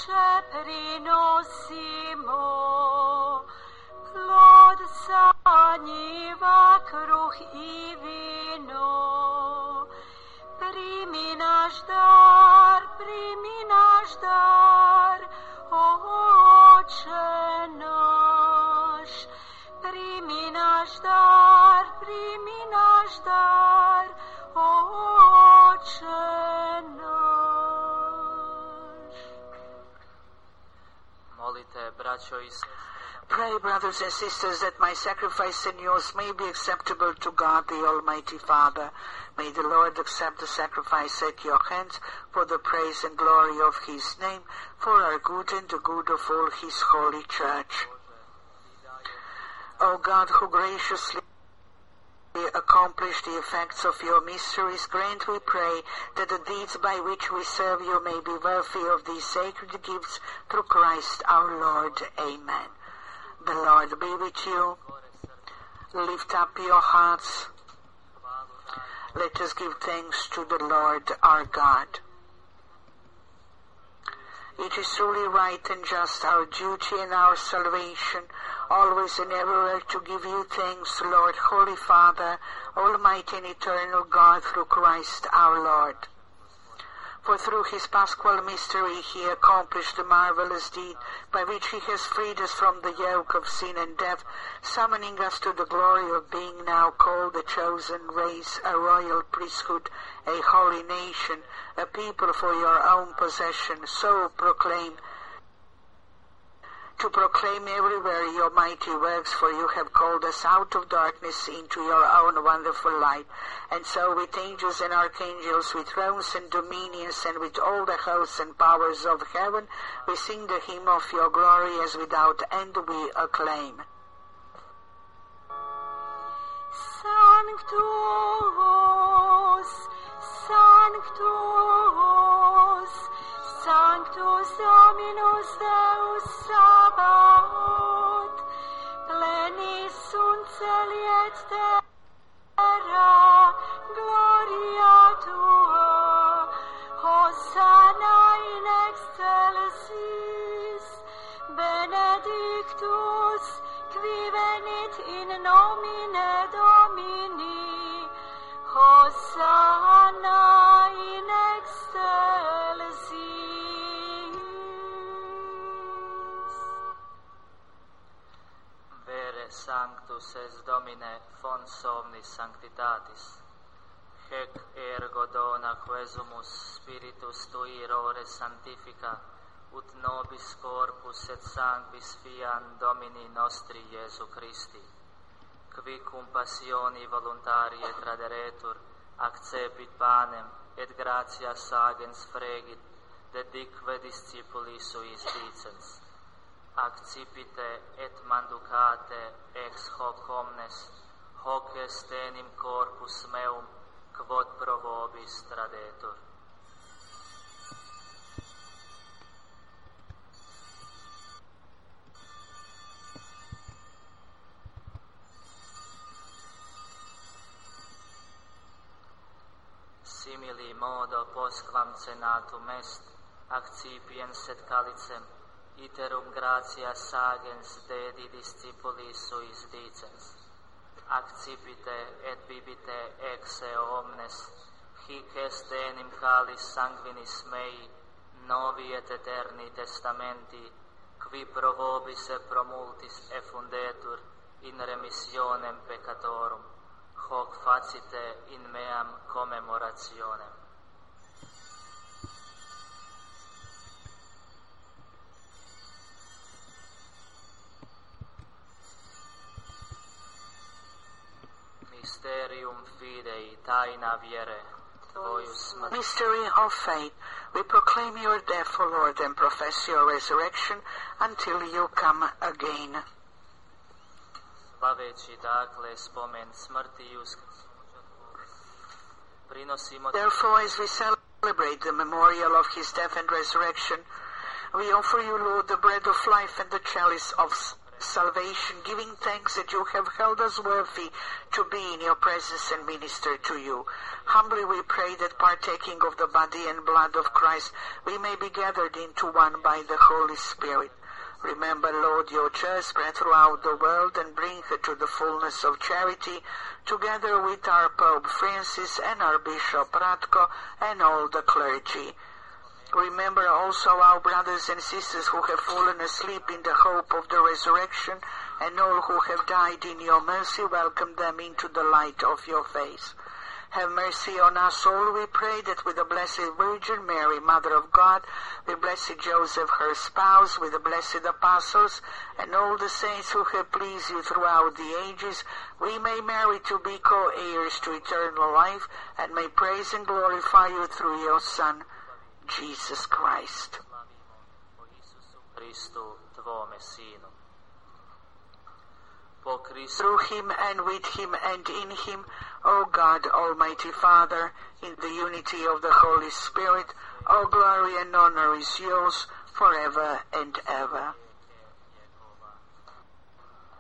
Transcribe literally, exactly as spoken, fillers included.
Oče, prinosimo plod sa njiva, kruh i vino. Primi naš dar, primi naš dar, Oče naš. Primi naš dar, primi naš dar, Oče naš. Molite, braćo i sestre. Pray, brothers and sisters, that my sacrifice and yours may be acceptable to God, the Almighty Father. May the Lord accept the sacrifice at your hands for the praise and glory of His name, for our good and the good of all His holy church. O God, who graciously accomplish the effects of your mysteries, grant, we pray, that the deeds by which we serve you may be worthy of these sacred gifts through Christ our Lord. Amen. The Lord be with you. Lift up your hearts. Let us give thanks to the Lord our God. It is truly right and just, our duty and our salvation, always and everywhere to give you thanks, Lord, Holy Father, Almighty and eternal God, through Christ our Lord. For through his paschal mystery he accomplished the marvelous deed by which he has freed us from the yoke of sin and death, summoning us to the glory of being now called a chosen race, a royal priesthood, a holy nation, a people for your own possession. So proclaim, to proclaim everywhere your mighty works, for you have called us out of darkness into your own wonderful light. And so with angels and archangels, with thrones and dominions, and with all the hosts and powers of heaven, we sing the hymn of your glory, as without end we acclaim. Sanctus, Sanctus, Sanctus Dominus Deus Sabaoth, plenis sunt celi et terra, gloria tua, Hosanna in excelsis, benedictus qui venit in nomine Domini, Hosanna in excelsis. Sanctus es Domine fons omnis sanctitatis, hec ergo dona quesumus spiritus tui rore sanctifica, ut nobis corpus et sanguis fian Domini nostri Iesu Christi, qui cum passioni voluntarie traderetur, accepit panem, et gratias agens fregit, dedique discipuli suis dicens. Accipite et manducate ex hoc omnes, hoc est enim corpus meum, quod pro vobis tradetur. Simili modo postquam cenatum est, accipiens et calicem, iterum gratias agens dedi discipulis suis dicens. Accipite et bibite exe omnes, hic est enim calis sanguinis mei, novi et eterni testamenti, qui pro vobis et pro multis effundetur in remissionem peccatorum, hoc facite in meam commemorationem. Mysterium fidei, taina viere, Toius mat- Mystery of faith, we proclaim your death, O Lord, and profess your resurrection until you come again. Slaveći dakle spomen smrti i uskrsa, prinosimo... Therefore, as we celebrate the memorial of his death and resurrection, we offer you, Lord, the bread of life and the chalice of salvation, giving thanks that you have held us worthy to be in your presence and minister to you. Humbly we pray that partaking of the body and blood of Christ, we may be gathered into one by the Holy Spirit. Remember, Lord, your church spread throughout the world and bring her to the fullness of charity, together with our Pope Francis and our Bishop Ratko and all the clergy. Remember also our brothers and sisters who have fallen asleep in the hope of the resurrection, and all who have died in your mercy. Welcome them into the light of your face. Have mercy on us all, we pray, that with the Blessed Virgin Mary, Mother of God, with Blessed Joseph, her spouse, with the blessed apostles, and all the saints who have pleased you throughout the ages, we may merit to be co-heirs to eternal life, and may praise and glorify you through your Son, Jesus Christ. Through him and with him and in him, O God, Almighty Father, in the unity of the Holy Spirit, all glory and honor is yours forever and ever.